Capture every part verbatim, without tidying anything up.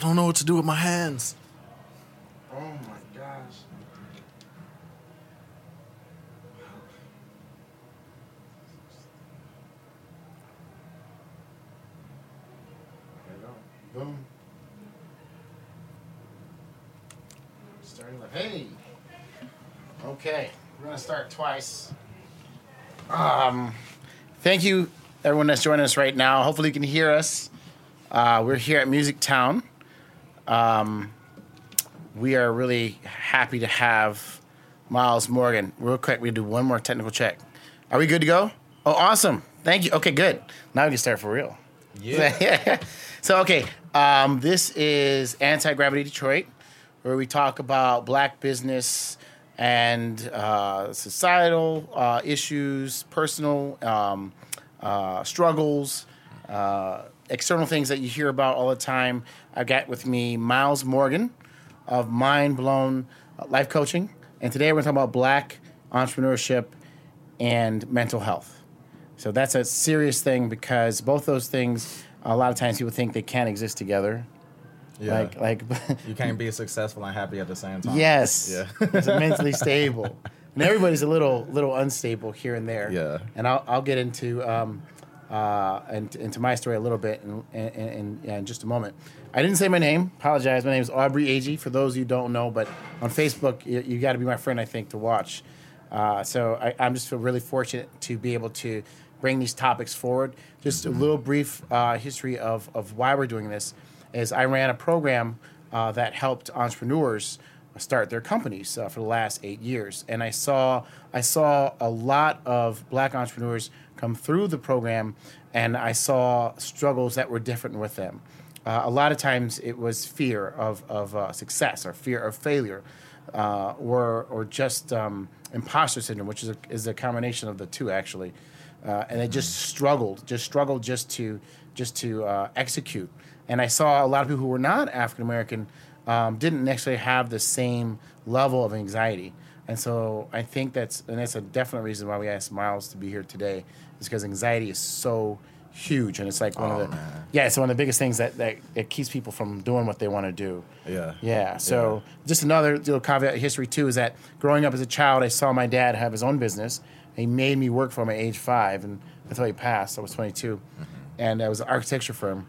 don't know what to do with my hands. Oh my gosh. There you go. Boom. Starting with, hey. Okay, we're gonna start twice. Um, thank you, everyone that's joining us right now. Hopefully you can hear us. Uh, we're here at Music Town. Um, we are really happy to have Myles Morgan. Real quick, we do one more technical check. Are we good to go? Oh, awesome. Thank you. Okay, good. Now we can start for real. Yeah. So, okay, um, this is Anti-Gravity Detroit, where we talk about black business and uh, societal uh, issues, personal um, uh, struggles, uh, external things that you hear about all the time. I got with me Myles Morgan of Mind Blown Life Coaching, and today we're going to talk about black entrepreneurship and mental health. So that's a serious thing because both those things, a lot of times people think they can't exist together. Yeah. Like, like you can't be successful and happy at the same time. Yes. Yeah. It's mentally stable. And everybody's a little little unstable here and there. Yeah. And I'll I'll get into um uh and, into my story a little bit in in, in, in just a moment. I didn't say my name. Apologize. My name is Aubrey Agee. For those of you who don't know, but on Facebook, you, you got to be my friend, I think, to watch. Uh, so I, I'm just feel really fortunate to be able to bring these topics forward. Just mm-hmm. a little brief uh, history of of why we're doing this. Is I ran a program uh, that helped entrepreneurs start their companies uh, for the last eight years, and I saw I saw a lot of black entrepreneurs come through the program, and I saw struggles that were different with them. Uh, a lot of times it was fear of of uh, success or fear of failure, uh, or or just um, imposter syndrome, which is a, is a combination of the two actually, uh, and they just struggled, just struggled just to just to uh, execute. And I saw a lot of people who were not African American um, didn't necessarily have the same level of anxiety. And so I think that's and that's a definite reason why we asked Myles to be here today, is because anxiety is so huge, and it's like one oh, of the man. yeah, it's one of the biggest things that, that it keeps people from doing what they want to do. Yeah. Yeah. So yeah. Just another little caveat history too is that growing up as a child, I saw my dad have his own business. He made me work for him at age five, and until he passed, I was twenty-two, mm-hmm. and it was an architecture firm.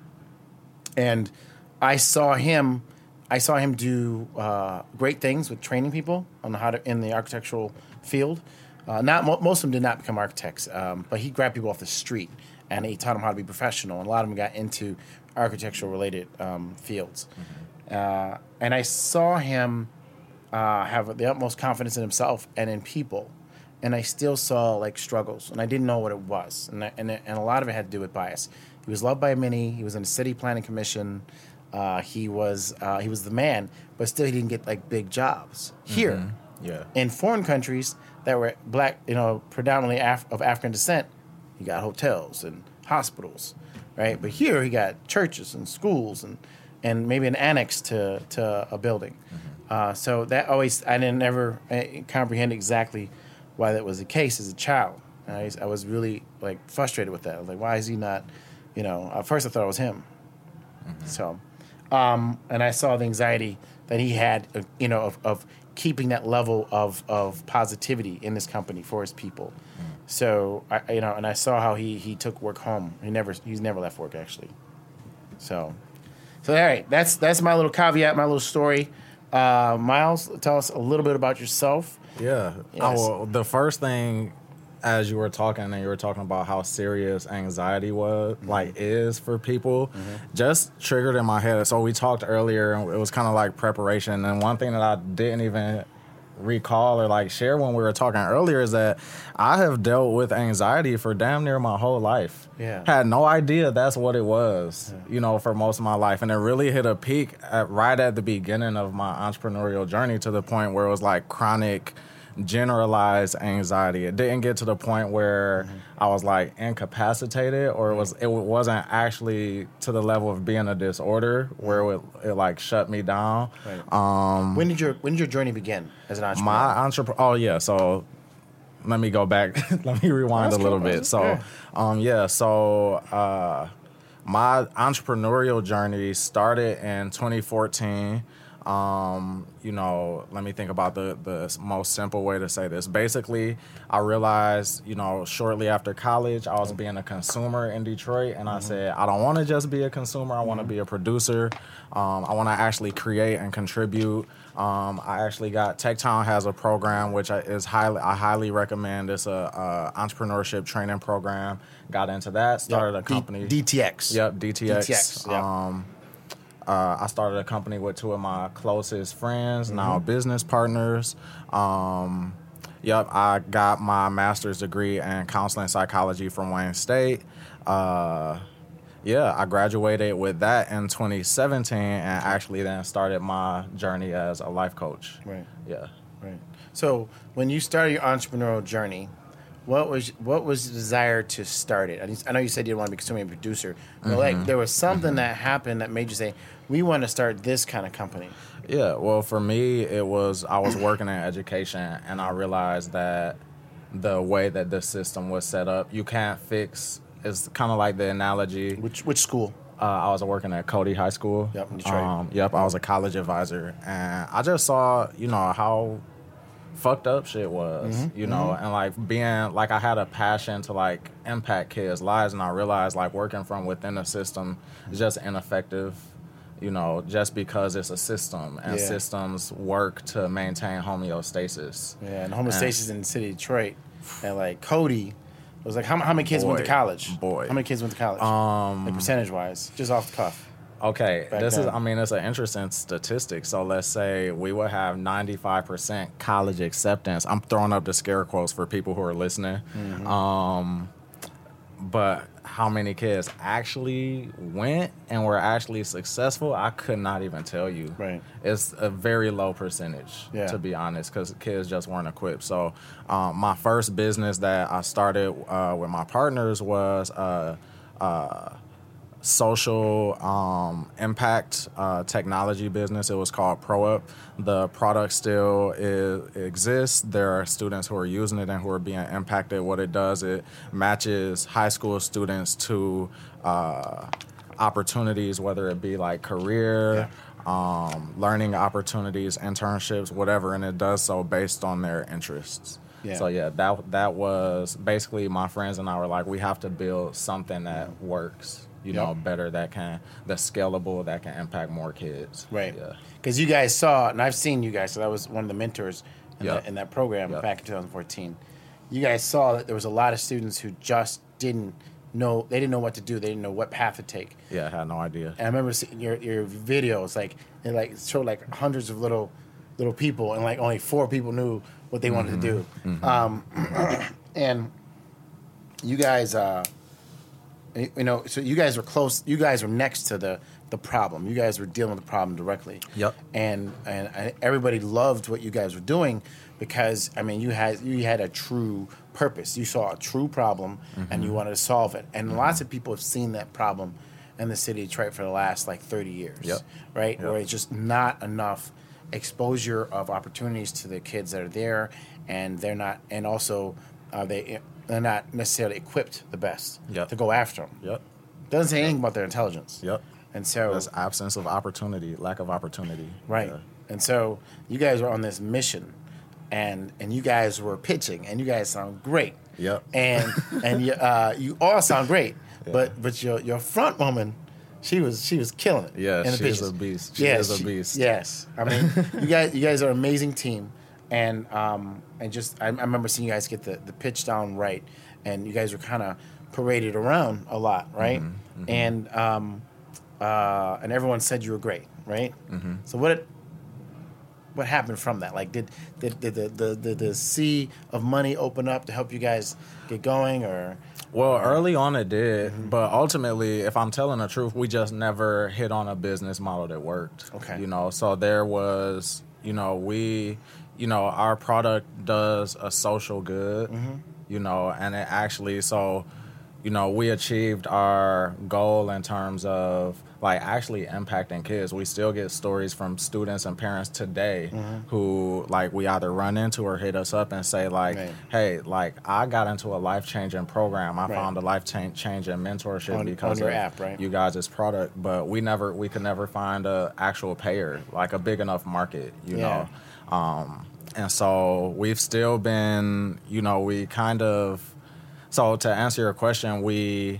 And I saw him, I saw him do uh, great things with training people on how to in the architectural field. Uh, not mo- most of them did not become architects, um, but he grabbed people off the street and he taught them how to be professional. And a lot of them got into architectural related um, fields. Mm-hmm. Uh, and I saw him uh, have the utmost confidence in himself and in people. And I still saw like struggles, and I didn't know what it was, and I, and and a lot of it had to do with bias. He was loved by many. He was in the city planning commission. Uh, he was uh, he was the man, but still he didn't get like big jobs here. Mm-hmm. Yeah. In foreign countries that were black, you know, predominantly Af- of African descent, he got hotels and hospitals, right? But here he got churches and schools and and maybe an annex to to a building. Mm-hmm. Uh, so that always I didn't ever uh, comprehend exactly why that was the case as a child. I, I was really like frustrated with that. I was like, why is he not, you know, at first I thought it was him. Mm-hmm. So, um, and I saw the anxiety that he had, uh, you know, of, of keeping that level of, of positivity in this company for his people. Mm-hmm. So, I, you know, and I saw how he, he took work home. He never, he's never left work actually. So, so all right, that's, that's my little caveat, my little story. Uh, Myles, tell us a little bit about yourself. Yeah. Yes. Oh, well, the first thing, as you were talking, and you were talking about how serious anxiety was, mm-hmm. like, is for people, mm-hmm. just triggered in my head. So we talked earlier, and it was kind of like preparation. And one thing that I didn't even recall or like share when we were talking earlier is that I have dealt with anxiety for damn near my whole life. Yeah. Had no idea that's what it was, yeah. you know, for most of my life. And it really hit a peak at, right at the beginning of my entrepreneurial journey, to the point where it was like chronic, generalized anxiety. It didn't get to the point where mm-hmm. I was like incapacitated, or it was it wasn't actually to the level of being a disorder where it, it like shut me down. Right. Um, when did your when did your journey begin as an entrepreneur? My entrepreneur. Oh yeah, so let me go back. Let me rewind That's a little cool. bit. So, yeah. um, yeah. So, uh, my entrepreneurial journey started in twenty fourteen. Um, you know, let me think about the, the most simple way to say this. Basically, I realized, you know, shortly after college, I was being a consumer in Detroit, and I mm-hmm. said, I don't want to just be a consumer. I want to mm-hmm. be a producer. Um, I want to actually create and contribute. Um, I actually got TechTown has a program which I, is highly I highly recommend. It's a, a entrepreneurship training program. Got into that. Started yep. a company. D- DTX. Yep, D T X. D T X. Yep. Um, Uh, I started a company with two of my closest friends, mm-hmm. now business partners. Um, yep, I got my master's degree in counseling psychology from Wayne State. Uh, yeah, I graduated with that in twenty seventeen and actually then started my journey as a life coach. Right. Yeah. Right. So when you started your entrepreneurial journey, What was what was the desire to start it? I know you said you didn't want to be consuming a producer, but mm-hmm. like there was something mm-hmm. that happened that made you say, "We want to start this kind of company." Yeah, well, for me, it was I was working in education, and I realized that the way that the system was set up, you can't fix. It's kind of like the analogy. Which which school? Uh, I was working at Cody High School. Yep, in Detroit. Um, yep, I was a college advisor, and I just saw, you know, how fucked up shit was, mm-hmm. you know, mm-hmm. and like being like I had a passion to like impact kids' lives, and I realized like working from within the system is just ineffective, you know, just because it's a system and yeah. systems work to maintain homeostasis. Yeah, and homeostasis and, in the city of Detroit, and like Cody. It was like how, how many kids boy, went to college? Boy, how many kids went to college? Um, like percentage wise, just off the cuff. Okay, this then. is, I mean, it's an interesting statistic. So let's say we would have ninety-five percent college acceptance. I'm throwing up the scare quotes for people who are listening. Mm-hmm. Um, but how many kids actually went and were actually successful, I could not even tell you. Right. It's a very low percentage, yeah. to be honest, because kids just weren't equipped. So um, my first business that I started uh, with my partners was uh, uh, social um, impact uh, technology business. It was called ProUp. The product still is, exists. There are students who are using it and who are being impacted. What it does, it matches high school students to uh, opportunities, whether it be like career, yeah. um, learning opportunities, internships, whatever, and it does so based on their interests. Yeah. So yeah, that that was basically my friends and I were like, we have to build something that works. You yep. know, better that can, that's scalable, that can impact more kids. Right. Yeah. Because you guys saw, and I've seen you guys, so that was one of the mentors in, yep. the, in that program yep. back in twenty fourteen. You guys saw that there was a lot of students who just didn't know, they didn't know what to do. They didn't know what path to take. Yeah, I had no idea. And I remember seeing your, your videos, like, it like showed like hundreds of little little people, and like only four people knew what they mm-hmm. wanted to do. Mm-hmm. Um, and you guys... Uh, You know, so you guys were close. You guys were next to the, the problem. You guys were dealing with the problem directly. Yep. And and everybody loved what you guys were doing because I mean, you had you had a true purpose. You saw a true problem, mm-hmm. and you wanted to solve it. And mm-hmm. lots of people have seen that problem in the city of Detroit for the last like thirty years. Yep. Right. Yep. Where it's just not enough exposure of opportunities to the kids that are there, and they're not, and also uh, they. They're not necessarily equipped the best yep. to go after them. Yep. Doesn't say anything about their intelligence. Yep. And so there's absence of opportunity, lack of opportunity. Right. Yeah. And so you guys were on this mission, and and you guys were pitching, and you guys sound great. Yep. And and you uh, you all sound great, yeah. but but your your front woman, she was she was killing it. Yeah, in the she's pitches. a beast. She yeah, is a she, beast. Yes. I mean, you guys you guys are an amazing team. And um, and just I, I remember seeing you guys get the, the pitch down right, and you guys were kind of paraded around a lot, right? Mm-hmm, mm-hmm. And um, uh, and everyone said you were great, right? Mm-hmm. So what did, what happened from that? Like, did did, did the, the, the the sea of money open up to help you guys get going, or? Well, early on it did, mm-hmm. but ultimately, if I'm telling the truth, we just never hit on a business model that worked. Okay. You know, so there was, you know, we. You know, our product does a social good, mm-hmm. you know, and it actually, so, you know, we achieved our goal in terms of, like actually impacting kids. We still get stories from students and parents today mm-hmm. who like we either run into or hit us up and say like, right. hey, like I got into a life-changing program. I right. found a life-changing mentorship on, because on your of app, right? you guys' product. But we never, we could never find a actual payer, like a big enough market, you yeah. know? Um, and so we've still been, you know, we kind of, so to answer your question, we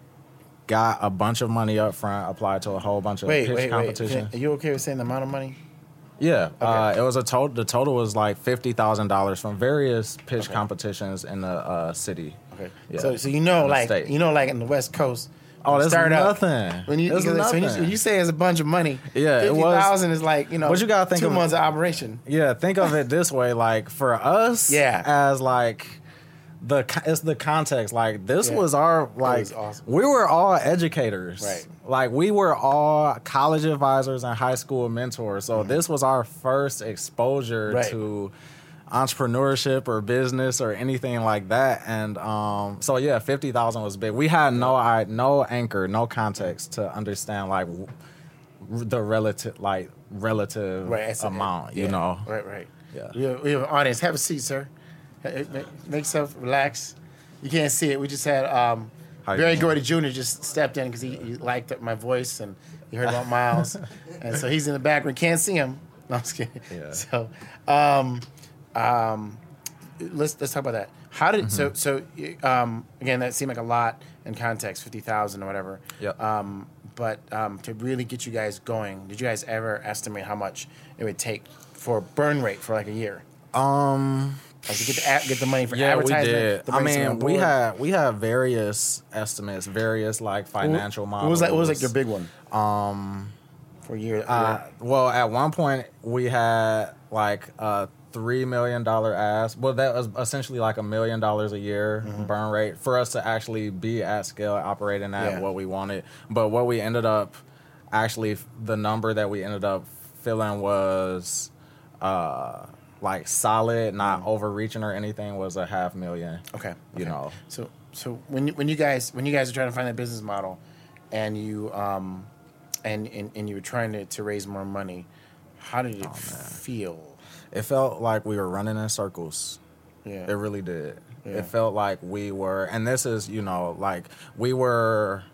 got a bunch of money up front, applied to a whole bunch of wait, pitch wait, competition. Wait. Are you okay with saying the amount of money? Yeah, okay. uh, it was a total. The total was like fifty thousand dollars from various pitch okay. competitions in the uh, city. Okay, yeah. so so you know, like state. you know, like in the West Coast. Oh, that's start nothing. Up, when you, that's because, nothing. So when you, you say it's a bunch of money. Yeah, it was. fifty thousand is like, you know, but you gotta think two of, months of operation. Yeah, think of it this way. Like for us, yeah. as like the it's the context. Like this yeah. was our like was awesome. We were all educators. Right. Like we were all college advisors and high school mentors. So mm-hmm. this was our first exposure right. to entrepreneurship or business or anything like that. And um, so yeah, fifty thousand was big. We had no I no anchor, no context to understand like w- the relative like relative right, amount. Yeah. You know. Right. Right. Yeah. We have, we have an audience. Have a seat, sir. Make yourself relax. You can't see it. We just had um, Barry Gordy Junior just stepped in because he, he liked my voice and he heard about Miles, and so he's in the background. Can't see him. No, I'm just kidding. Yeah. So, um, um, let's let's talk about that. How did mm-hmm. so so um, again? That seemed like a lot in context, fifty thousand or whatever. Yeah. Um, but um, to really get you guys going, did you guys ever estimate how much it would take for burn rate for like a year? Um. Like to get the ad, get the money for yeah, advertisement. we did. To I bring mean, we had we had various estimates, various like financial what, models. What was like? What was like your big one? Um, for a year. Uh, well, at one point we had like a three million dollar ask. Well, that was essentially like a million dollars a year mm-hmm. burn rate for us to actually be at scale, operating at yeah. what we wanted. But what we ended up actually, the number that we ended up filling was. Uh, Like solid, not mm. overreaching or anything, was a half million. Okay, you okay. know. So, so when you, when you guys when you guys are trying to find that business model, and you um, and and, and you were trying to, to raise more money, how did it oh, feel? It felt like we were running in circles. Yeah, it really did. Yeah. It felt like we were, and this is, you know, like we were,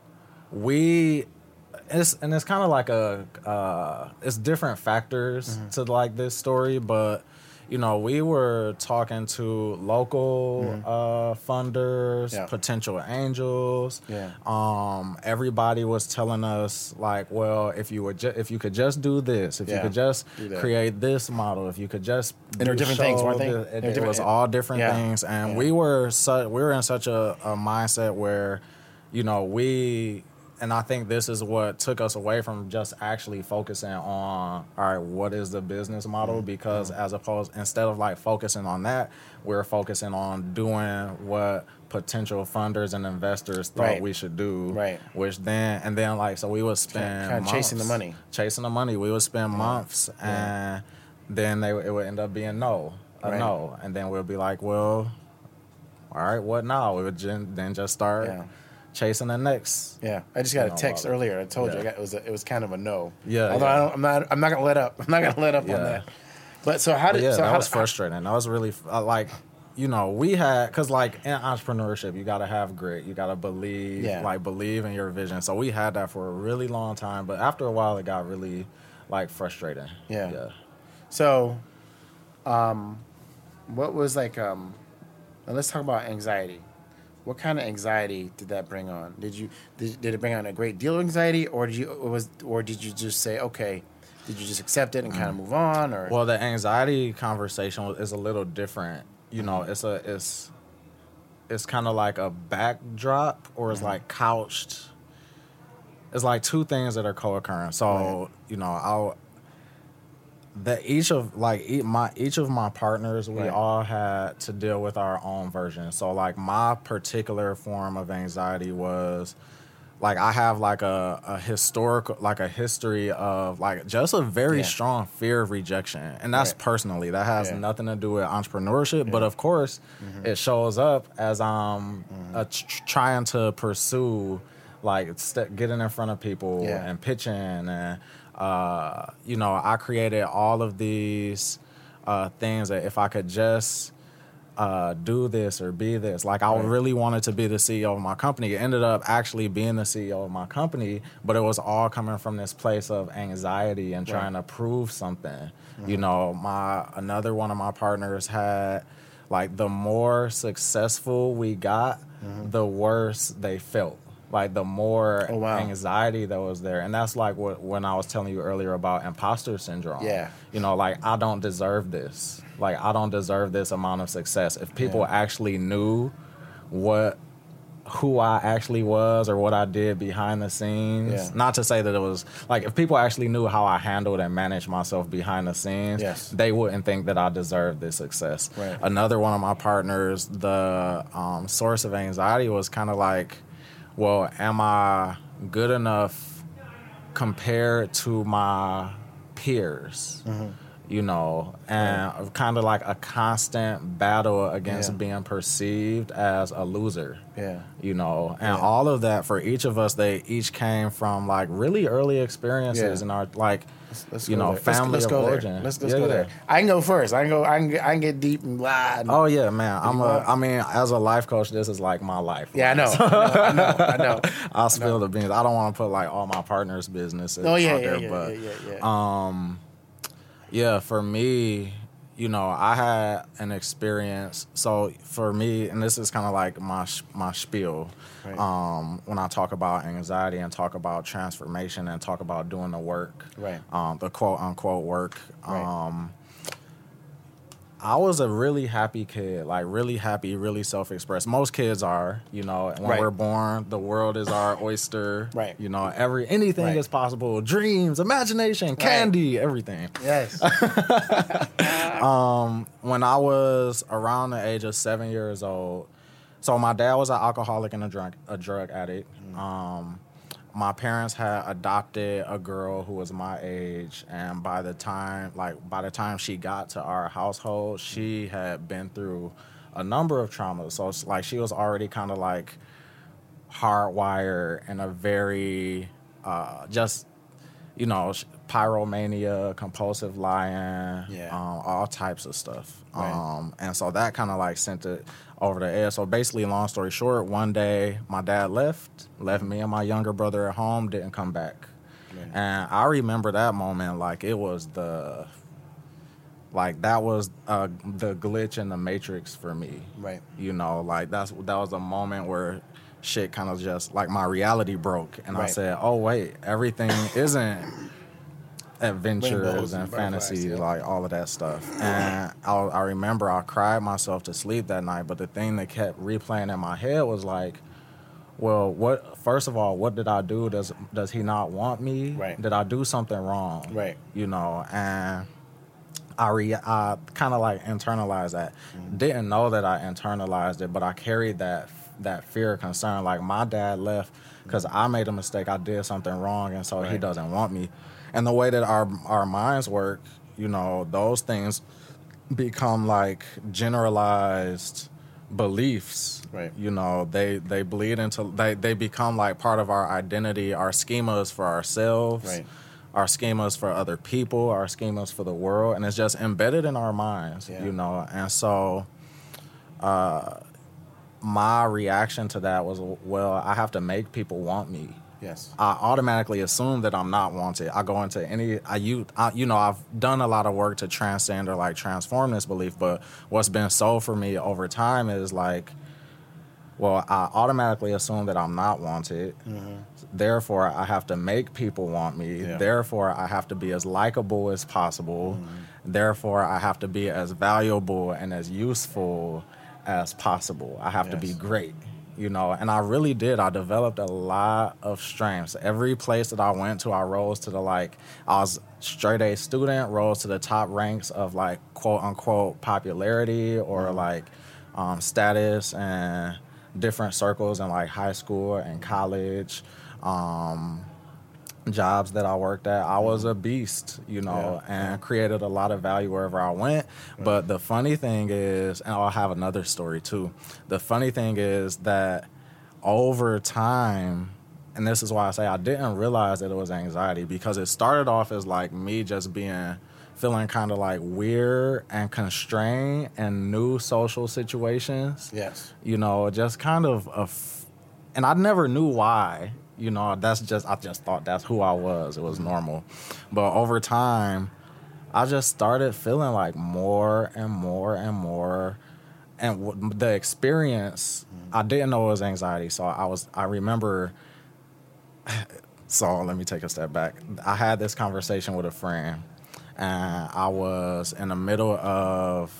we. It's, and it's kind of like a, uh, it's different factors mm-hmm. to like this story, but you know, we were talking to local mm-hmm. uh, funders, yeah. potential angels. Yeah. Um, everybody was telling us like, well, if you would, ju- if you could just do this, if yeah. you could just create this model, if you could just, and there are different things, weren't they? The, it, it was all different yeah. things, and yeah. we were su- we were in such a, a mindset where, you know, we. And I think this is what took us away from just actually focusing on, all right, what is the business model? Because as opposed, instead of like focusing on that, we're focusing on doing what potential funders and investors thought right. we should do. Right. Which then, and then like, so we would spend kind of months chasing the money. Chasing the money. We would spend yeah. months yeah. and then they it would end up being no, a right. no. And then we'll be like, well, all right, what now? We would gen- then just start. Yeah. Chasing the next. Yeah, I just got a text model. earlier. I told yeah. you I got, it was a, it was kind of a no. Yeah, although yeah. I don't, I'm not I'm not gonna let up. I'm not gonna let up yeah. on that. But so how did yeah so that how, was frustrating. That was really uh, like, you know, we had because like in entrepreneurship you got to have grit. You got to believe yeah. like believe in your vision. So we had that for a really long time. But after a while it got really like frustrating. Yeah. Yeah. So, um, what was like um, now let's talk about anxiety. What kind of anxiety did that bring on? Did you did, did it bring on a great deal of anxiety, or did you or was or did you just say okay? Did you just accept it and kind of move on? Or well, the anxiety conversation is a little different. You know, it's a it's it's kind of like a backdrop, or it's mm-hmm. like couched. It's like two things that are co-occurring. So right. you know, I'll. That each of like each, my each of my partners, we right. all had to deal with our own version. So like my particular form of anxiety was like I have like a, a historical like a history of like just a very yeah. strong fear of rejection, and that's right. personally that has yeah. nothing to do with entrepreneurship. Yeah. But of course, mm-hmm. it shows up as I'm mm-hmm. uh, tr- trying to pursue like st- getting in front of people Yeah. and pitching, and uh, you know, I created all of these uh, things that if I could just uh, do this or be this, like I Right. really wanted to be the C E O of my company. It ended up actually being the C E O of my company, but it was all coming from this place of anxiety and trying to prove something. Mm-hmm. You know, my another one of my partners had, like, the more successful we got, mm-hmm. the worse they felt. Like, the more oh, wow. anxiety that was there. And that's like what when I was telling you earlier about imposter syndrome. Yeah. You know, like, I don't deserve this. Like, I don't deserve this amount of success. If people yeah. actually knew what, who I actually was or what I did behind the scenes, yeah. not to say that it was, like, if people actually knew how I handled and managed myself behind the scenes, yes. they wouldn't think that I deserved this success. Right. Another one of my partners, the um, source of anxiety was kind of like, well, am I good enough compared to my peers? Mm-hmm. You know, and yeah. kind of like a constant battle against yeah. being perceived as a loser. Yeah. You know, and yeah. all of that for each of us, they each came from like really early experiences yeah. in our, like, let's, let's you know, there. family let's, let's of origin. There. Let's, let's yeah, go there. I can go first. I can go. I can. Get, I can get deep and blah. Oh yeah, man. I'm a. I mean, as a life coach, this is like my life. Yeah, I know. I know. I know. I'll spill I know. the beans. I don't want to put like all my partners' business oh, yeah, out yeah, there, yeah, but yeah, yeah, yeah. um. Yeah, for me, you know, I had an experience. So for me, and this is kind of like my my spiel, right. um, when I talk about anxiety and talk about transformation and talk about doing the work, right? Um, the quote unquote work. Right. Um, I was a really happy kid, like really happy, really self-expressed. Most kids are, you know, when right. we're born, the world is our oyster. Right. You know, every anything right. is possible. Dreams, imagination, right. candy, everything. Yes. um, when I was around the age of seven years old, so my dad was an alcoholic and a drug a drug addict. Mm. Um, my parents had adopted a girl who was my age, and by the time, like, by the time she got to our household, she had been through a number of traumas. So it's like she was already kind of like hardwired in a very, uh, just, you know, pyromania, compulsive lying, yeah. um, all types of stuff. Right. Um, and so that kind of like sent it over the edge. So basically, long story short, one day my dad left, left me and my younger brother at home, didn't come back. Right. And I remember that moment like it was the, like that was uh, the glitch in the matrix for me. Right. You know, like that's that was a moment where shit kind of just, like, my reality broke. And right. I said, oh, wait, everything isn't adventures Rainbows and, and fantasy, yeah. like all of that stuff. And I, I remember I cried myself to sleep that night, but the thing that kept replaying in my head was like, well, what? First of all, what did I do? Does does he not want me? Right. Did I do something wrong? Right. You know, and I, re- I kind of like internalized that. Mm-hmm. Didn't know that I internalized it, but I carried that that fear, concern. Like, my dad left because I made a mistake. I did something wrong, and so right. he doesn't want me. And the way that our our minds work, you know, those things become like generalized beliefs. Right. You know, they they bleed into they they become like part of our identity, our schemas for ourselves. Right. Our schemas for other people, our schemas for the world, and it's just embedded in our minds, yeah. you know. And so, uh, my reaction to that was, well, I have to make people want me. Yes. I automatically assume that I'm not wanted. I go into any, I you, I, you know, I've done a lot of work to transcend or like transform this belief, but what's been sold for me over time is like, well, I automatically assume that I'm not wanted. Mm-hmm. Therefore, I have to make people want me. Yeah. Therefore, I have to be as likable as possible. Mm-hmm. Therefore, I have to be as valuable and as useful as possible. I have yes. to be great, you know. And I really did. I developed a lot of strengths. Every place that I went to, I rose to the, like, I was straight A student, rose to the top ranks of, like, quote unquote popularity or mm-hmm. like um, status and different circles in like high school and college, um, jobs that I worked at. I was a beast, you know, yeah. and created a lot of value wherever I went. Right. But the funny thing is, and I'll have another story too. The funny thing is that over time, and this is why I say I didn't realize that it was anxiety, because it started off as like me just being feeling kind of like weird and constrained in new social situations. Yes. You know, just kind of a, f- and I never knew why. You know, that's just, I just thought that's who I was. It was normal. But over time, I just started feeling like more and more and more. And w- the experience, I didn't know it was anxiety. So I was, I remember, so let me take a step back. I had this conversation with a friend, and I was in the middle of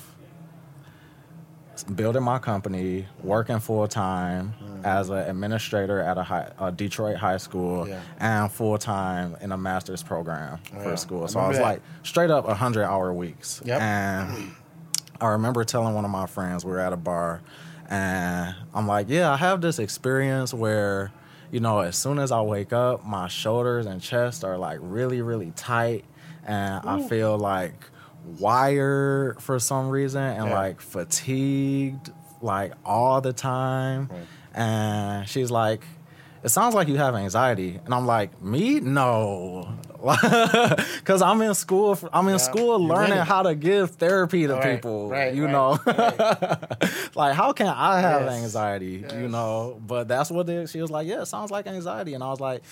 building my company, working full time mm. as an administrator at a, high, a Detroit high school, yeah. and full time in a master's program oh, for yeah. school. So I, I was that. like straight up one hundred hour weeks. Yep. And I remember telling one of my friends, we were at a bar, and I'm like, yeah, I have this experience where, you know, as soon as I wake up, my shoulders and chest are like really, really tight, and Ooh. I feel like wired for some reason and yeah. like fatigued like all the time. Right. And she's like, it sounds like you have anxiety. And I'm like, me? No. Because I'm in school for, I'm in yeah. school learning how to give therapy to right. people, right. you right. know. Right. Like, how can I have yes. anxiety, yes. you know? But that's what they, she was like, yeah, it sounds like anxiety. And I was like,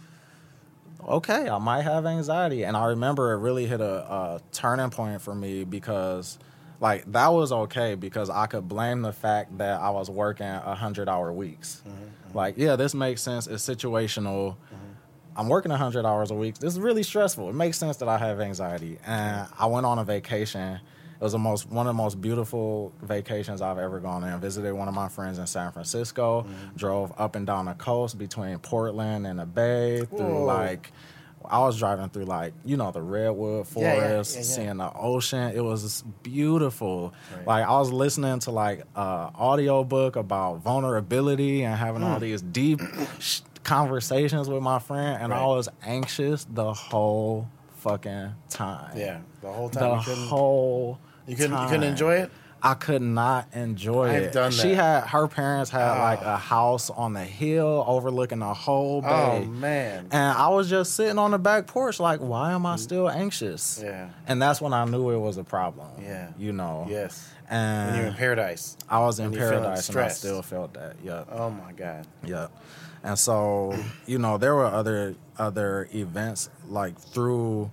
okay, I might have anxiety. And I remember it really hit a, a turning point for me, because like that was okay, because I could blame the fact that I was working one hundred hour weeks. Mm-hmm, mm-hmm. Like, yeah, this makes sense. It's situational. Mm-hmm. I'm working one hundred hours a week. This is really stressful. It makes sense that I have anxiety. And I went on a vacation. It was the most one of the most beautiful vacations I've ever gone on. Visited one of my friends in San Francisco. Mm-hmm. Drove up and down the coast between Portland and the Bay through Whoa. like, I was driving through like, you know, the redwood forest, yeah, yeah, yeah, yeah. seeing the ocean. It was beautiful. Right. Like, I was listening to like an audio book about vulnerability and having mm. all these deep sh- conversations with my friend, and right. I was anxious the whole fucking time. Yeah, the whole time. The you whole You couldn't, time. you couldn't enjoy it? I could not enjoy I've it. I've done that. She had, her parents had oh. like a house on the hill overlooking the whole bay. Oh, man. And I was just sitting on the back porch like, why am I still anxious? Yeah. And that's when I knew it was a problem. Yeah. You know? Yes. And when you're in paradise. I was in paradise and I still felt that. Yep. Oh, my God. Yep. And so, you know, there were other other events like through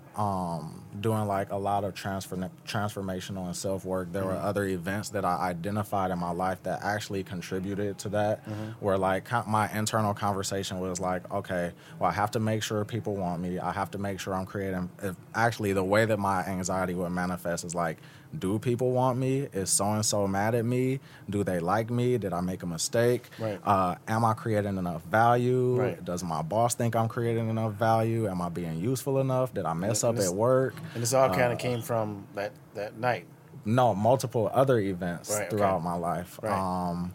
um, doing like a lot of transfer, transformational and self-work. There mm-hmm. were other events that I identified in my life that actually contributed to that, mm-hmm. where like my internal conversation was like, okay, well, I have to make sure people want me. I have to make sure I'm creating. If actually, the way that my anxiety would manifest is like, do people want me? Is so-and-so mad at me? Do they like me? Did I make a mistake? Right. Uh, am I creating enough value? Right. Does my boss think I'm creating enough value? Am I being useful enough? Did I mess and up this, at work? And this all kind of uh, came from that, that night. No, multiple other events right, throughout okay. my life. Right. Um,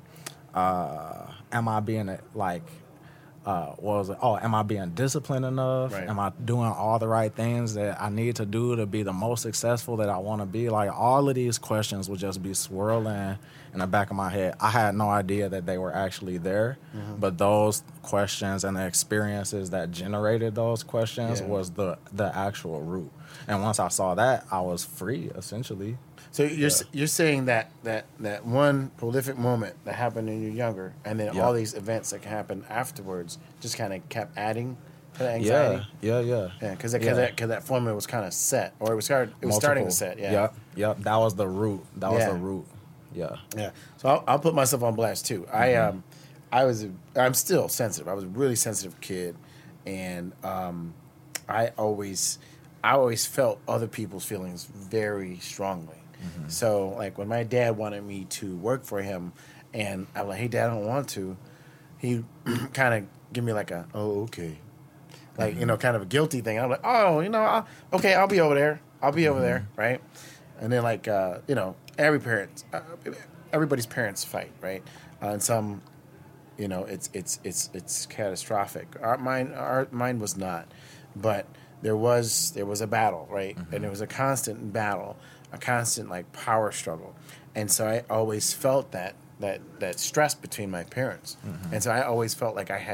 uh, am I being like... Uh, what was it? Oh, am I being disciplined enough? Right. Am I doing all the right things that I need to do to be the most successful that I want to be? Like, all of these questions would just be swirling in the back of my head. I had no idea that they were actually there, mm-hmm. but those questions and the experiences that generated those questions yeah. was the the actual root. And once I saw that, I was free, essentially. So you're yeah. you're saying that, that that one prolific moment that happened when you're younger, and then yeah. all these events that happened afterwards just kind of kept adding to the anxiety. Yeah, yeah, yeah. Yeah, because yeah. that because that formula was kind of set, or it was started, it was Multiple. starting to set. Yeah, yep, yep. That was the root. That was yeah. the root. Yeah, yeah. So I'll, I'll put myself on blast too. Mm-hmm. I um, I was I'm still sensitive. I was a really sensitive kid, and um, I always I always felt other people's feelings very strongly. Mm-hmm. So, like, when my dad wanted me to work for him, and I'm like, hey, Dad, I don't want to, he kind of give me, like, a, oh, okay. Like, mm-hmm. you know, kind of a guilty thing. I'm like, oh, you know, I'll, okay, I'll be over there. I'll be mm-hmm. over there, right? And then, like, uh, you know, every parent, uh, everybody's parents fight, right? Uh, and some, you know, it's it's it's it's catastrophic. Our, mine, our, mine was not. But there was, there was a battle, right? Mm-hmm. And it was a constant battle. A constant like power struggle, and so I always felt that that that stress between my parents, mm-hmm. and so I always felt like I had